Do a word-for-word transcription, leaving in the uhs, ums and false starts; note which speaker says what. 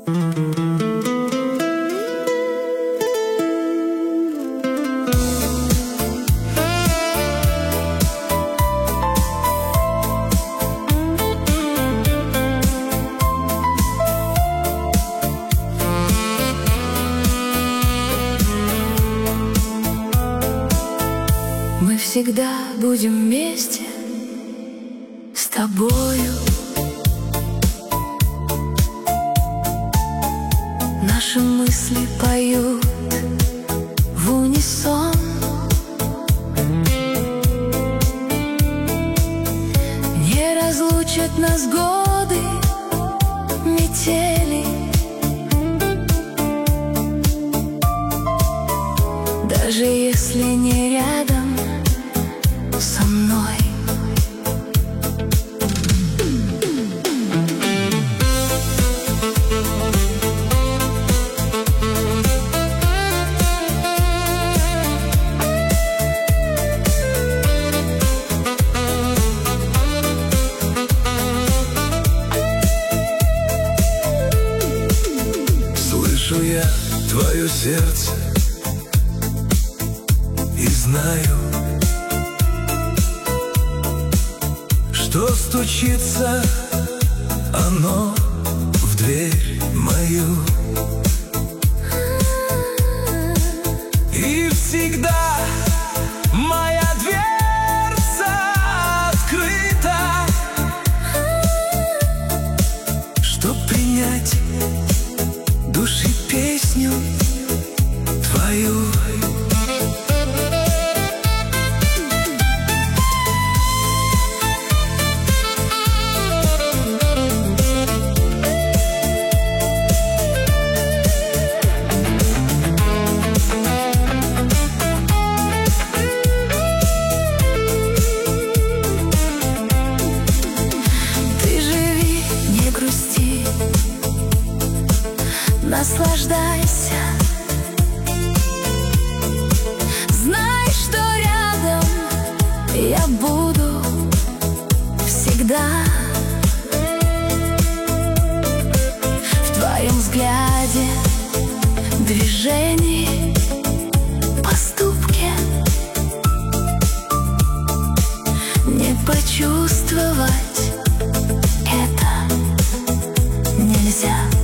Speaker 1: Мы всегда будем вместе с тобою. Наши мысли поют в унисон. Не разлучат нас годы, метели, даже если не рядом со мной.
Speaker 2: Слышу я твое сердце и знаю, что стучится оно в дверь мою. И всегда моя дверца открыта, чтоб принять души песню твою.
Speaker 1: Наслаждайся, знай, что рядом я буду всегда. В твоем взгляде, движении, поступке не почувствовать это нельзя.